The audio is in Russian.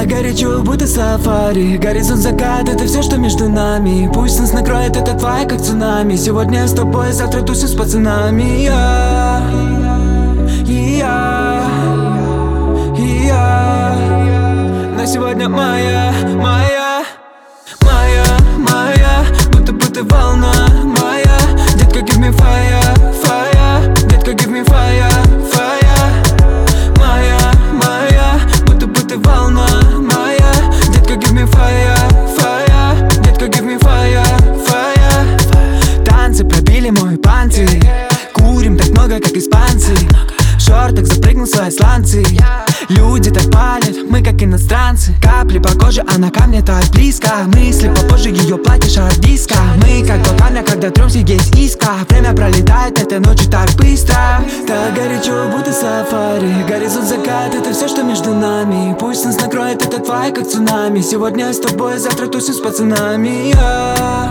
Так горячо, будто сафари. Горизонт, закат, это все, что между нами. Пусть нас накроет этот вай, как цунами. Сегодня я с тобой, завтра тусим с пацанами. Но сегодня моя, будто бы ты волна моя. Детка, give me fire, fire. Детка, give me fire, fire. Моя, будто бы ты волна моя. Детка, give me fire, fire. Детка, give me fire, fire. Танцы пробили мой панцирь. Курим так много, как испанцы. В шортах запрыгнул свои сланцы. Люди так палят, мы как иностранцы. Капли по коже, она ко мне так близко. Мысли попозже, ее платье шар-диско. Мы как два камня, когда трёмся, есть искра. Время пролетает этой ночью так быстро. Так горячо, будто сафари. Горизонт, закат, это все, что между нами. Пусть нас накроет этот вай, как цунами. Сегодня я с тобой, завтра тусим с пацанами.